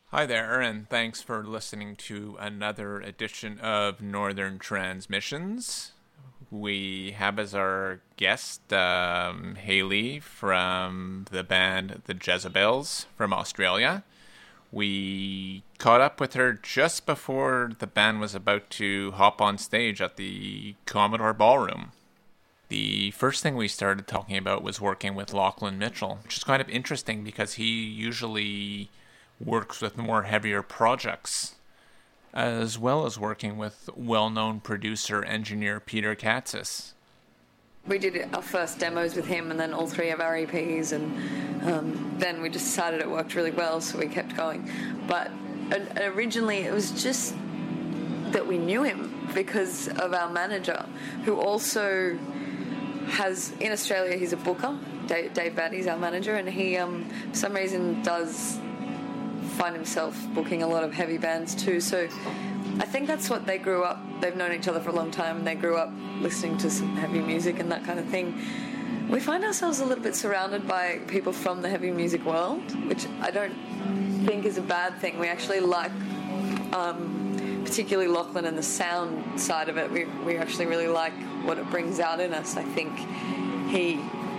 Hi there, and thanks for listening to another edition of Northern Transmissions. We have as our guest Hayley from the band The Jezebels from Australia. We caught up with her just before the band was about to hop on stage at the Commodore Ballroom. The first thing we started talking about was working with Lachlan Mitchell, which is kind of interesting because he usually works with more heavier projects, as well as working with well-known producer-engineer Peter Katzis. We did our first demos with him and then all three of our EPs, and then we just decided it worked really well, so we kept going. But originally it was just that we knew him because of our manager, who also has, in Australia, he's a booker. Dave Batty's our manager, and he, for some reason, does find himself booking a lot of heavy bands too. So I think that's what they grew up. They've known each other for a long time, and they grew up listening to some heavy music and that kind of thing. We find ourselves a little bit surrounded by people from the heavy music world, which I don't think is a bad thing. We actually like, particularly Lachlan and the sound side of it. We actually really like what it brings out in us. I think he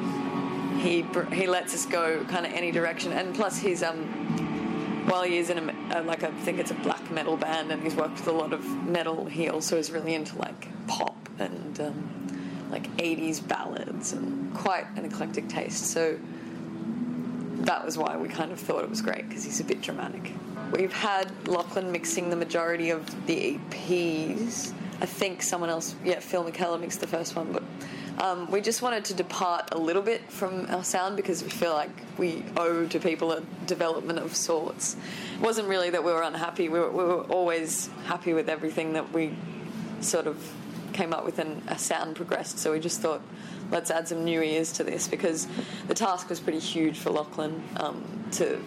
lets us go kind of any direction, and plus he's while he is in I think it's a black metal band, and he's worked with a lot of metal, he also is really into like pop and like 80s ballads and quite an eclectic taste. So that was why we kind of thought it was great, because he's a bit dramatic. We've had Lachlan mixing the majority of the EPs. I think someone else, Phil McKellar mixed the first one, but we just wanted to depart a little bit from our sound because we feel like we owe to people a development of sorts. It wasn't really that we were unhappy. We were always happy with everything that we sort of came up with, and a sound progressed. So we just thought, let's add some new ears to this, because the task was pretty huge for Lachlan to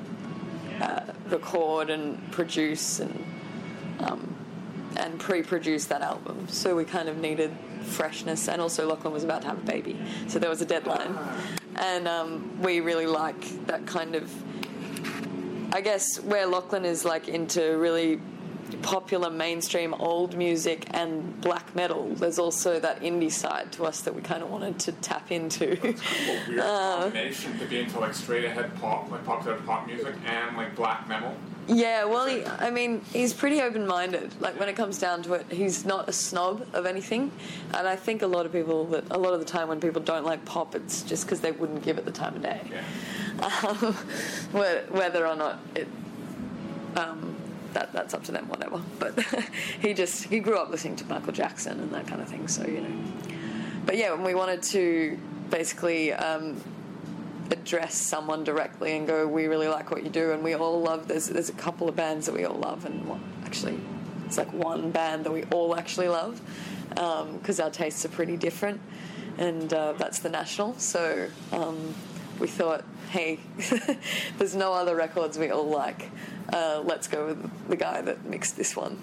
record and produce and pre-produce that album. So we kind of needed freshness, and also Lachlan was about to have a baby, so there was a deadline, and we really like that kind of, I guess, where Lachlan is like into really popular mainstream old music and black metal, there's also that indie side to us that we kind of wanted to tap into. It's kind of a weird combination to be into like straight ahead pop, like popular pop music, and like black metal. Yeah, well, he's pretty open-minded. Like, when it comes down to it, he's not a snob of anything. And I think a lot of the time when people don't like pop, it's just because they wouldn't give it the time of day. Yeah. Whether or not it... that's up to them, whatever. But he grew up listening to Michael Jackson and that kind of thing, so, you know. But yeah, when we wanted to basically... address someone directly and go, we really like what you do, and we all love, there's a couple of bands that we all love, and actually it's like one band that we all actually love, because our tastes are pretty different, and that's The National. So we thought, hey, there's no other records we all like, let's go with the guy that mixed this one.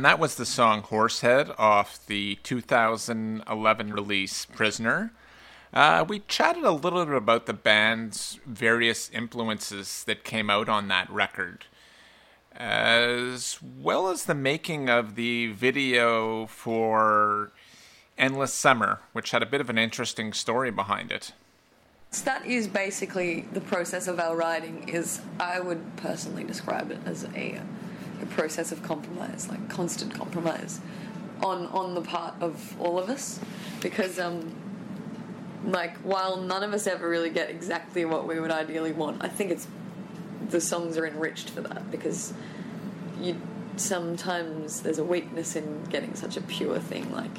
And that was the song Horsehead off the 2011 release Prisoner. We chatted a little bit about the band's various influences that came out on that record, as well as the making of the video for Endless Summer, which had a bit of an interesting story behind it. So that is basically the process of our writing. Is I would personally describe it as a process of compromise, like constant compromise on the part of all of us, because like while none of us ever really get exactly what we would ideally want, I think it's the songs are enriched for that, because you sometimes there's a weakness in getting such a pure thing like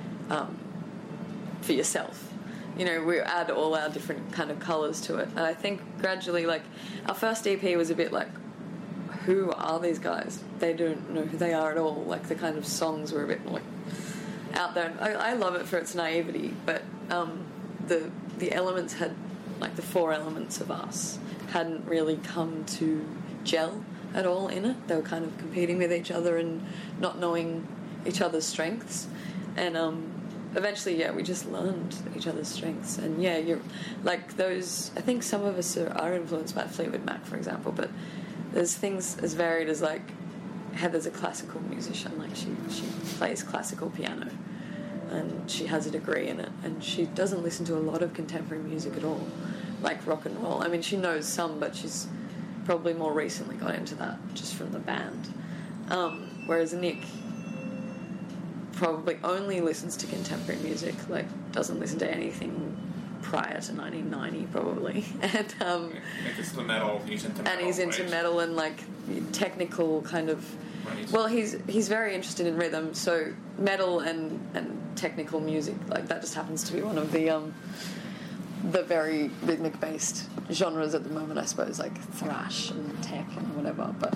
for yourself. You know, we add all our different kind of colours to it. And I think gradually, like, our first EP was a bit like, who are these guys? They don't know who they are at all. Like, the kind of songs were a bit like out there. I love it for its naivety, but the elements had, like, the four elements of us hadn't really come to gel at all in it. They were kind of competing with each other and not knowing each other's strengths. And eventually, yeah, we just learned each other's strengths. And yeah, you're like those. I think some of us are influenced by Fleetwood Mac, for example. But there's things as varied as, like, Heather's a classical musician. Like, she plays classical piano, and she has a degree in it. And she doesn't listen to a lot of contemporary music at all, like rock and roll. I mean, she knows some, but she's probably more recently got into that just from the band. Whereas Nick probably only listens to contemporary music, like doesn't listen to anything prior to 1990 probably. And He's into metal, and he's into metal and like technical kind of, right. Well, he's very interested in rhythm, so metal and technical music, like that just happens to be one of the very rhythmic based genres at the moment, I suppose, like thrash and tech and whatever. But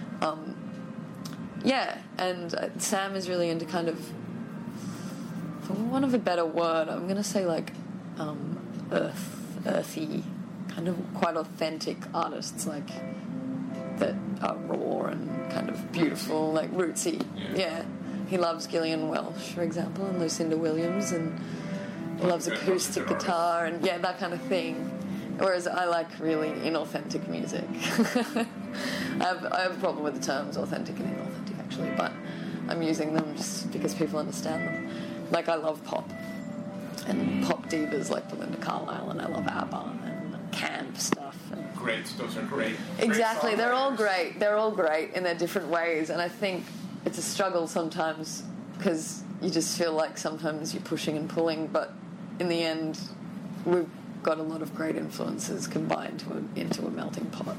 yeah, and Sam is really into kind of, for want of a better word, I'm going to say like earthy, kind of quite authentic artists, like that are raw and kind of beautiful, like rootsy. Yeah. He loves Gillian Welch, for example, and Lucinda Williams, and he loves acoustic guitar and yeah, that kind of thing. Whereas I like really inauthentic music. I have a problem with the terms authentic and inauthentic, actually, but I'm using them just because people understand them. Like, I love pop and pop divas like Belinda Carlisle, and I love ABBA and camp stuff. And great, those are great. Exactly, great they're all great. They're all great in their different ways, and I think it's a struggle sometimes because you just feel like sometimes you're pushing and pulling, but in the end, we've got a lot of great influences combined into a melting pot.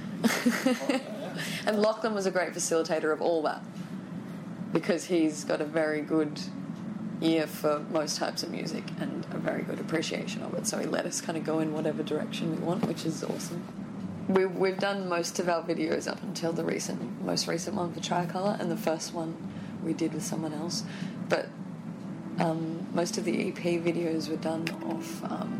And Lachlan was a great facilitator of all that, because he's got a very good ear for most types of music and a very good appreciation of it, so he let us kind of go in whatever direction we want, which is awesome. We've done most of our videos up until the most recent one for Tricolour, and the first one we did with someone else, but most of the EP videos were done off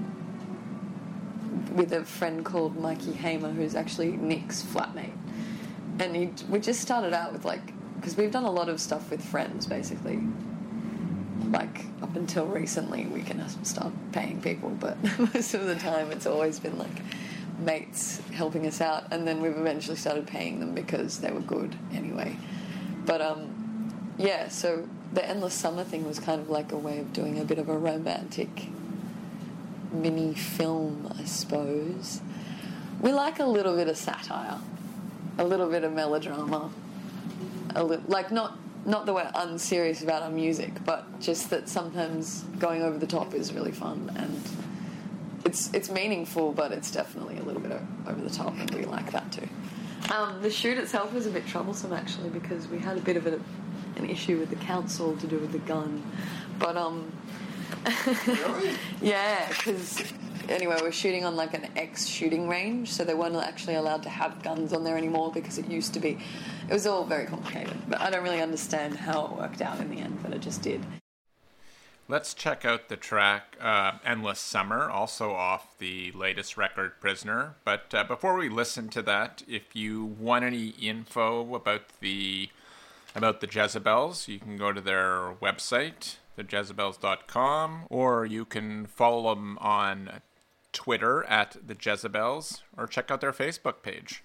with a friend called Mikey Hamer, who's actually Nick's flatmate. And we just started out with, like, because we've done a lot of stuff with friends, basically. Like, up until recently, we can start paying people, but most of the time it's always been, like, mates helping us out, and then we've eventually started paying them because they were good anyway. But, yeah, so the Endless Summer thing was kind of like a way of doing a bit of a romantic mini film, I suppose. We like a little bit of satire, a little bit of melodrama, like not that we're unserious about our music, but just that sometimes going over the top is really fun, and it's meaningful, but it's definitely a little bit over the top, and we like that too. The shoot itself was a bit troublesome, actually, because we had a bit of an issue with the council to do with the gun, but Really? yeah, because anyway, we're shooting on like an ex-shooting range, so they weren't actually allowed to have guns on there anymore, because it used to be. It was all very complicated, but I don't really understand how it worked out in the end, but it just did. Let's check out the track Endless Summer, also off the latest record, Prisoner. But before we listen to that, if you want any info about the about the Jezebels, you can go to their website, thejezebels.com, or you can follow them on Twitter at the Jezebels, or check out their Facebook page.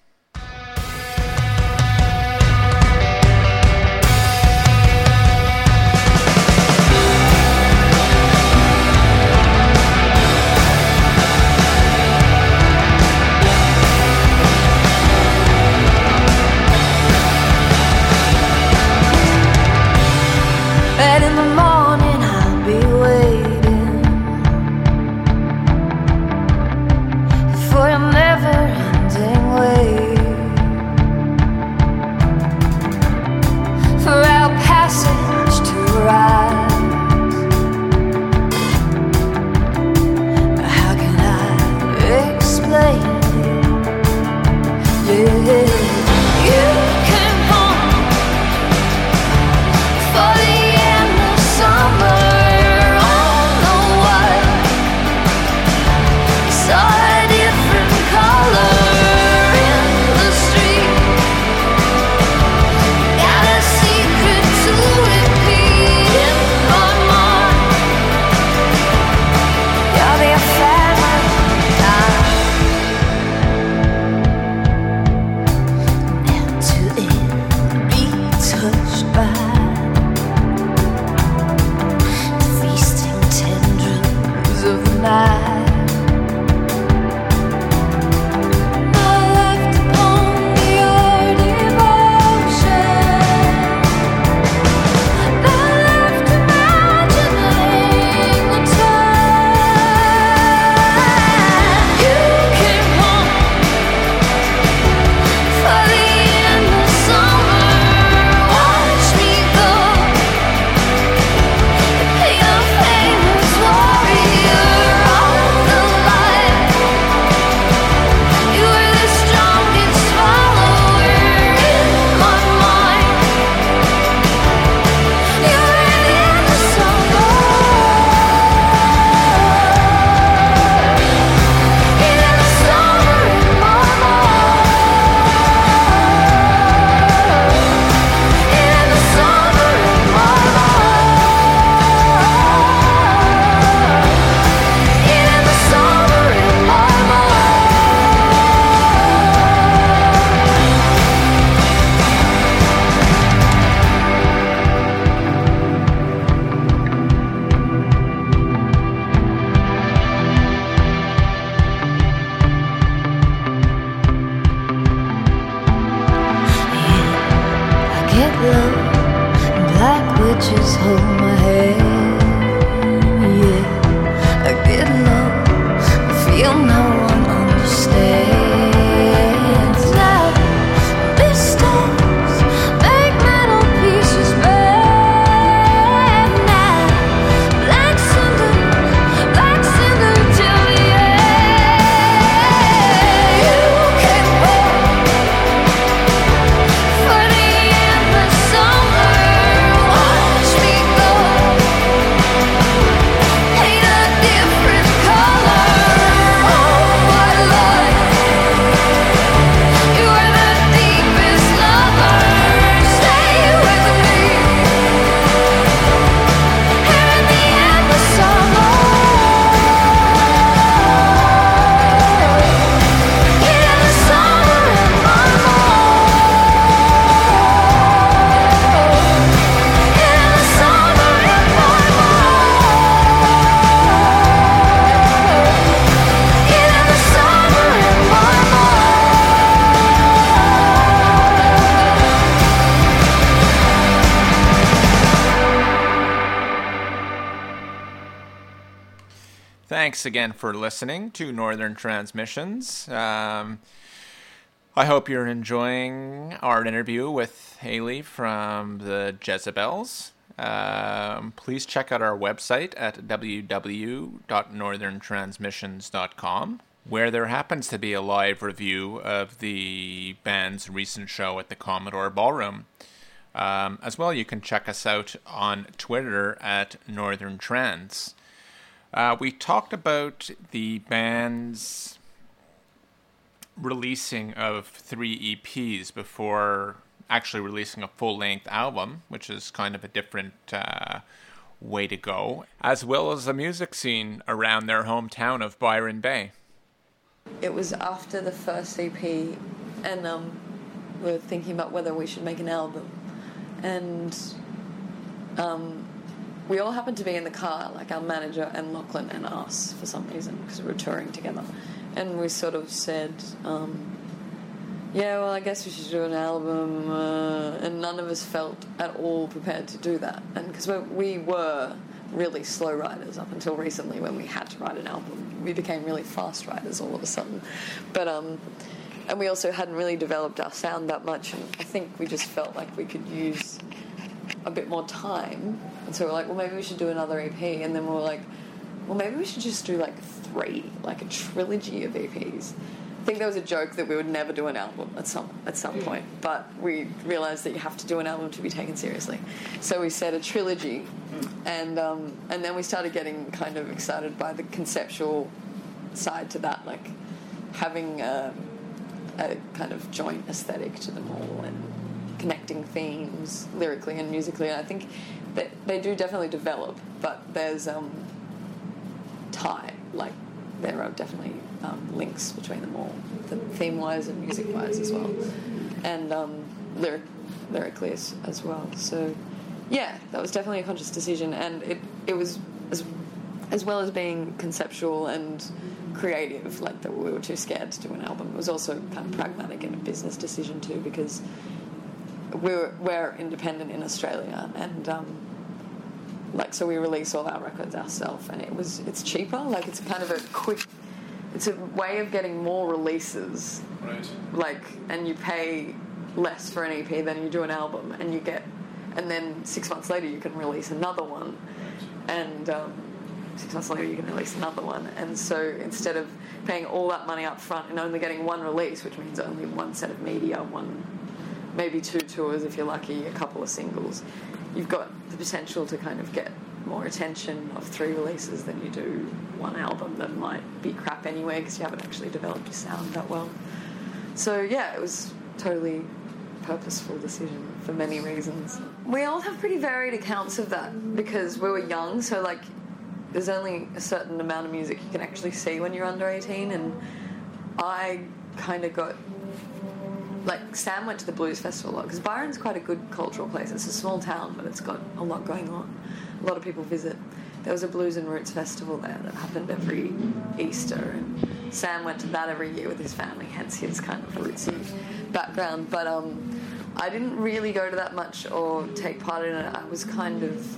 And in the morning I'll be waiting for your never-ending wait, for our passage to rise. How can I explain it? Yeah. You came home for the end of summer on the white. You saw a different color in the street. Got a secret to repeat in my mind. You're the family and to it be touched by the feasting tendrils of the night. Not left upon your devotion, not left imagining the time you came home for the end of summer. Watch me go, paint a famous warrior on the line. You were the strongest follower in my mind. You were the end of summer, end of summer in my mind, end of summer in my mind, end of summer in my mind. I get low, and black witches hold my head. Yeah, I get low, I feel no one understands. Now, mistakes make metal pieces bend. Now, black cinder till the end. You came home for the end of summer. Watch me go, paint a different color on my life. You were the deepest lover. Stay with me here in the end of summer. End of summer in my mind. End of summer in my mind. End of summer in my Thanks again for listening to Northern Transmissions. I hope you're enjoying our interview with Haley from the Jezebels. Please check out our website at www.northerntransmissions.com, where there happens to be a live review of the band's recent show at the Commodore Ballroom. As well, you can check us out on Twitter at Northern Trans. We talked about the band's releasing of 3 EPs before actually releasing a full-length album, which is kind of a different way to go, as well as the music scene around their hometown of Byron Bay. It was after the first EP, and we were thinking about whether we should make an album. And we all happened to be in the car, like our manager and Lachlan and us, for some reason, because we were touring together. And we sort of said, yeah, well, I guess we should do an album. And none of us felt at all prepared to do that. And because we were really slow writers up until recently, when we had to write an album. We became really fast writers all of a sudden. But and we also hadn't really developed our sound that much, and I think we just felt like we could use a bit more time. And so we're like, well, maybe we should do another EP. And then we were like, well, maybe we should just do like 3, like a trilogy of EPs. I think there was a joke that we would never do an album at some point, but we realised that you have to do an album to be taken seriously. So we said a trilogy, and then we started getting kind of excited by the conceptual side to that, like having a kind of joint aesthetic to them all and connecting themes lyrically and musically. And I think that they do definitely develop, but there's like there are definitely links between them all, theme-wise and music-wise as well, and lyrically as well. So yeah, that was definitely a conscious decision, and it was as well as being conceptual and creative, like that we were too scared to do an album. It was also kind of pragmatic and a business decision too, because we're independent in Australia, and like, so we release all our records ourselves, and it's cheaper, like it's kind of it's a way of getting more releases, right? Like, and you pay less for an EP than you do an album, and then 6 months later you can release another one, and 6 months later you can release another one. And so instead of paying all that money up front and only getting one release, which means only one set of media, maybe 2 tours if you're lucky, a couple of singles, you've got the potential to kind of get more attention of 3 releases than you do 1 album that might be crap anyway, because you haven't actually developed your sound that well. So yeah, it was totally purposeful decision for many reasons. We all have pretty varied accounts of that, because we were young, so like there's only a certain amount of music you can actually see when you're under 18, and I kind of got, like, Sam went to the Blues Festival a lot, because Byron's quite a good cultural place. It's a small town, but it's got a lot going on. A lot of people visit. There was a Blues and Roots Festival there that happened every Easter, and Sam went to that every year with his family, hence his kind of rootsy background. But I didn't really go to that much or take part in it. I was kind of...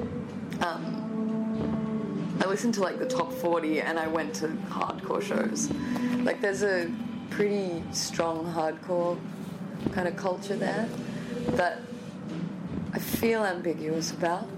I listened to, like, the top 40, and I went to hardcore shows. Like, there's a pretty strong hardcore kind of culture there that I feel ambiguous about,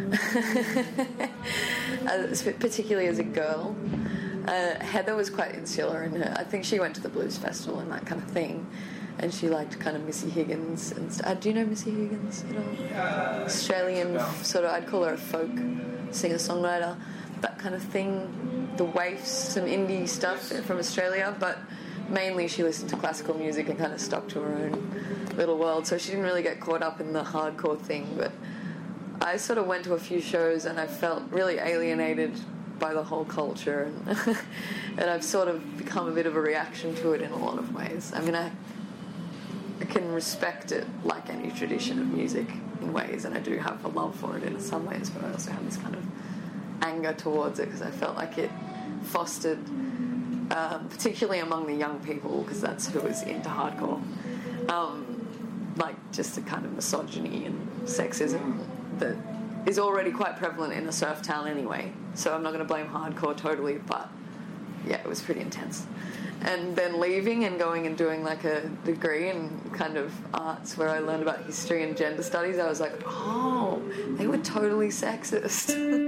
particularly as a girl. Heather was quite insular in her. I think she went to the Blues Festival and that kind of thing, and she liked kind of Missy Higgins and do you know Missy Higgins at all? Australian sort of, I'd call her a folk singer-songwriter, that kind of thing. The Waifs, some indie stuff from Australia, but mainly she listened to classical music and kind of stuck to her own little world, so she didn't really get caught up in the hardcore thing. But I sort of went to a few shows and I felt really alienated by the whole culture, and I've sort of become a bit of a reaction to it in a lot of ways. I mean, I can respect it like any tradition of music in ways, and I do have a love for it in some ways, but I also have this kind of anger towards it, because I felt like it fostered, particularly among the young people, because that's who was into hardcore, like just a kind of misogyny and sexism that is already quite prevalent in a surf town anyway. So I'm not going to blame hardcore totally, but yeah, it was pretty intense. And then leaving and going and doing like a degree in kind of arts where I learned about history and gender studies, I was like, oh, they were totally sexist.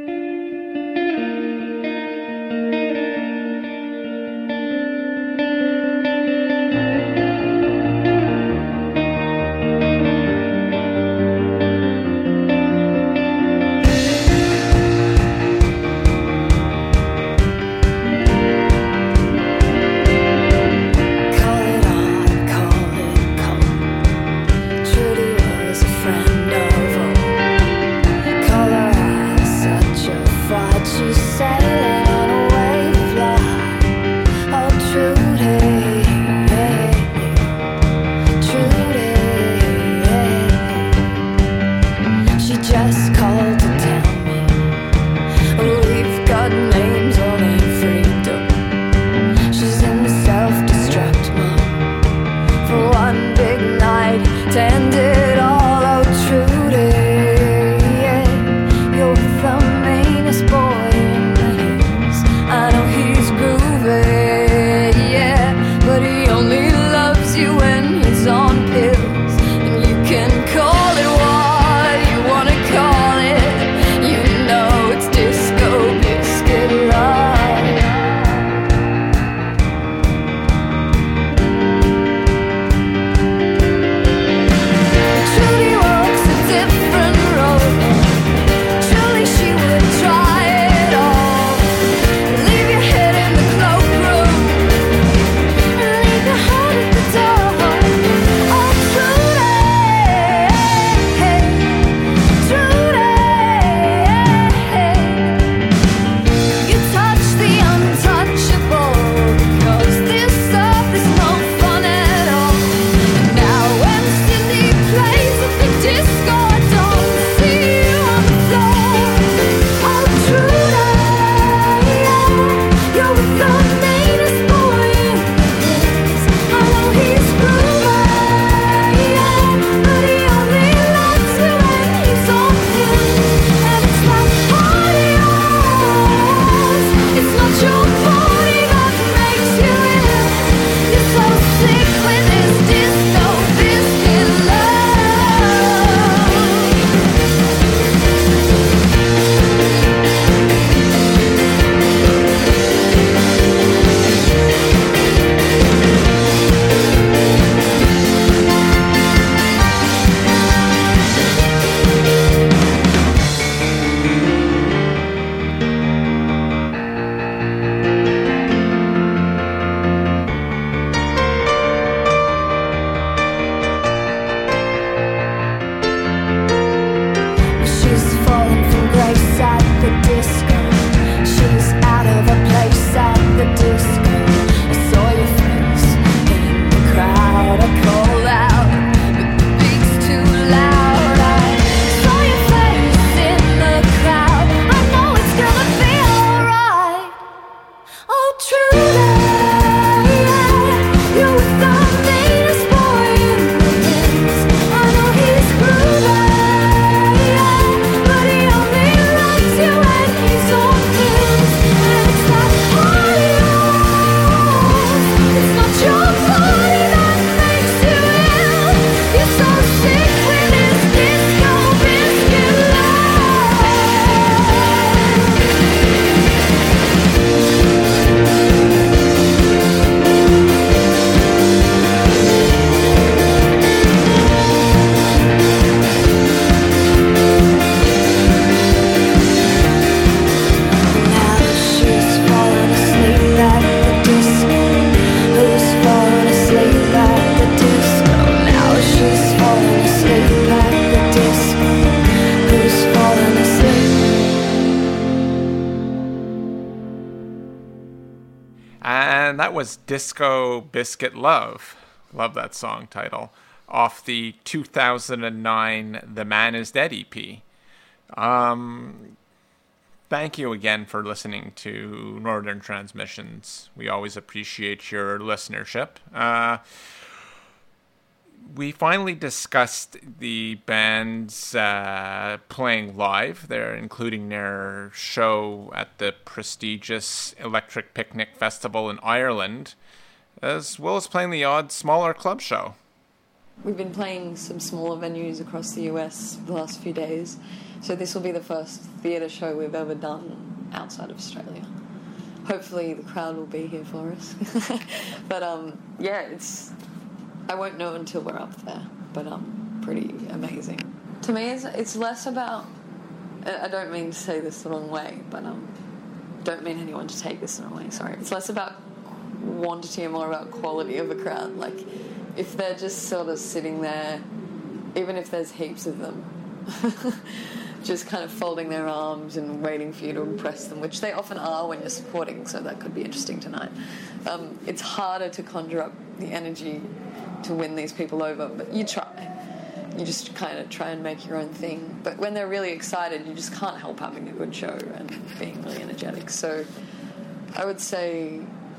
And that was Disco Biscuit Love. Love that song title. Off the 2009 The Man Is Dead EP. Thank you again for listening to Northern Transmissions. We always appreciate your listenership. We finally discussed the band's playing live. They're including their show at the prestigious Electric Picnic Festival in Ireland, as well as playing the odd smaller club show. We've been playing some smaller venues across the US the last few days, so this will be the first theatre show we've ever done outside of Australia. Hopefully the crowd will be here for us. But yeah, I won't know until we're up there, but pretty amazing. To me, it's less about, I don't mean to say this the wrong way, but don't mean anyone to take this the wrong way, sorry. It's less about quantity and more about quality of a crowd. Like, if they're just sort of sitting there, even if there's heaps of them, just kind of folding their arms and waiting for you to impress them, which they often are when you're supporting, so that could be interesting tonight. It's harder to conjure up the energy to win these people over, but you try. You just kind of try and make your own thing. But when they're really excited, you just can't help having a good show and being really energetic. So I would say,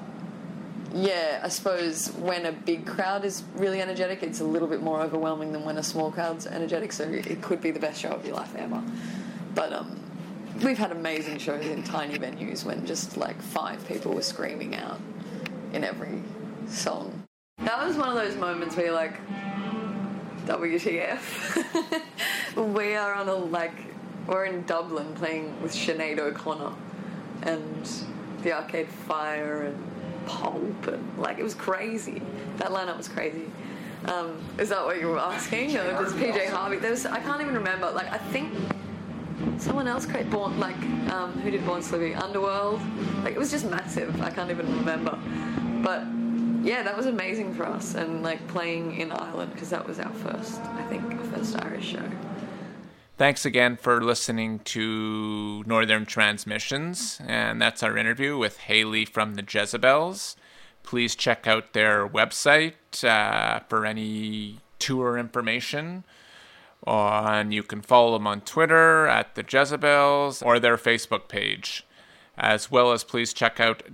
yeah, I suppose when a big crowd is really energetic, it's a little bit more overwhelming than when a small crowd's energetic, so it could be the best show of your life ever. But we've had amazing shows in tiny venues when just like 5 people were screaming out in every song. That was one of those moments where you're like, WTF? We are on we're in Dublin playing with Sinead O'Connor and the Arcade Fire and Pulp, and it was crazy. That lineup was crazy. Is that what you were asking? Or just PJ Harvey? I can't even remember. I think someone else created who did Born Slippy? Underworld. It was just massive. I can't even remember. But yeah, that was amazing for us, and playing in Ireland, because that was our first Irish show. Thanks again for listening to Northern Transmissions, and that's our interview with Hayley from the Jezebels. Please check out their website for any tour information, and you can follow them on Twitter at the Jezebels or their Facebook page. As well as please check out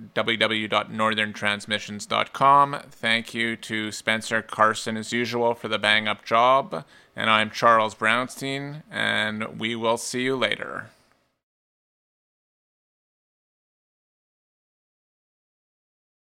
www.northerntransmissions.com. Thank you to Spencer Carson as usual for the bang-up job. And I'm Charles Brownstein, and we will see you later.